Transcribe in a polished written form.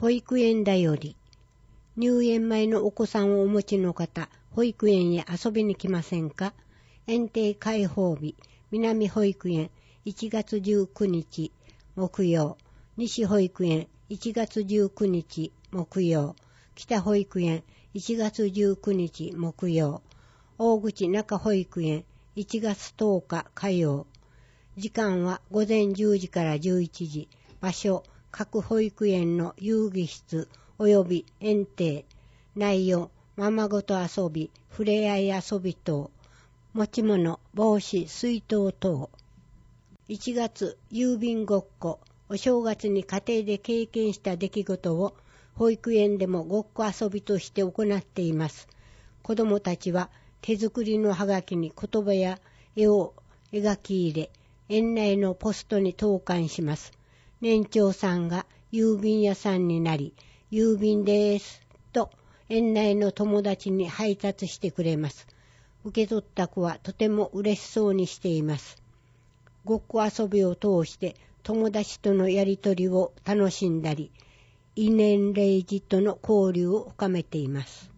保育園だより。入園前のお子さんをお持ちの方、保育園へ遊びに来ませんか？園庭開放日、南保育園1月19日木曜、西保育園1月19日木曜、北保育園1月19日木曜、大口中保育園1月10日火曜。時間は午前10時から11時。場所、各保育園の遊戯室及び園庭。内容、ままごと遊び、ふれあい遊び等。持ち物、帽子、水筒等。1月、郵便ごっこ。お正月に家庭で経験した出来事を保育園でもごっこ遊びとして行っています。子どもたちは手作りのハガキに言葉や絵を描き入れ、園内のポストに投函します。年長さんが郵便屋さんになり、郵便ですと園内の友達に配達してくれます。受け取った子はとても嬉しそうにしています。ごっこ遊びを通して友達とのやりとりを楽しんだり、異年齢児との交流を深めています。